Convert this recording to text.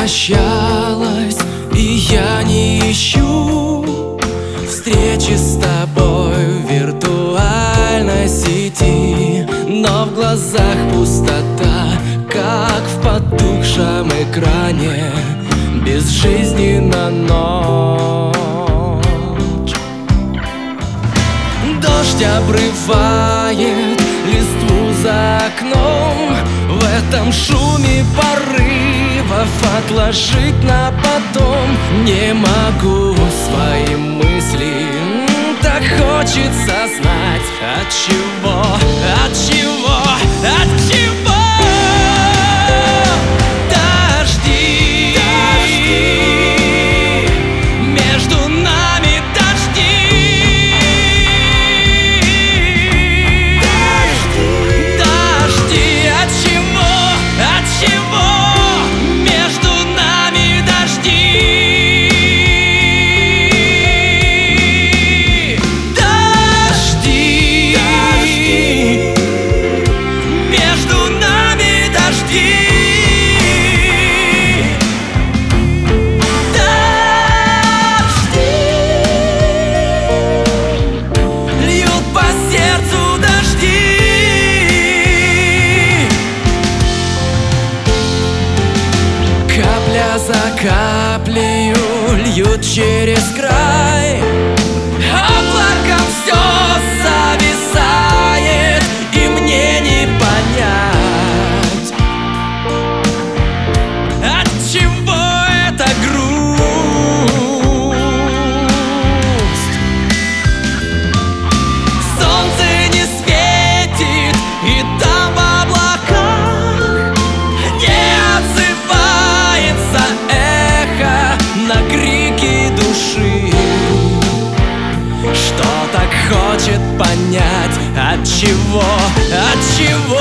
прощалась, и я не ищу встречи с тобой в виртуальной сети. Но в глазах пустота, как в потухшем экране, безжизненно ночь. Дождь обрывает листву за окном, в этом шуме порывов отложить на потом не могу свои мысли. Так хочется знать, от чего, от чего, от чего. За каплею льют через край, облаком все зависает, и мне не понять, от чего эта грусть. Солнце не светит, и там в облаках не отзывается на крики души, что так хочет понять, от чего, от чего.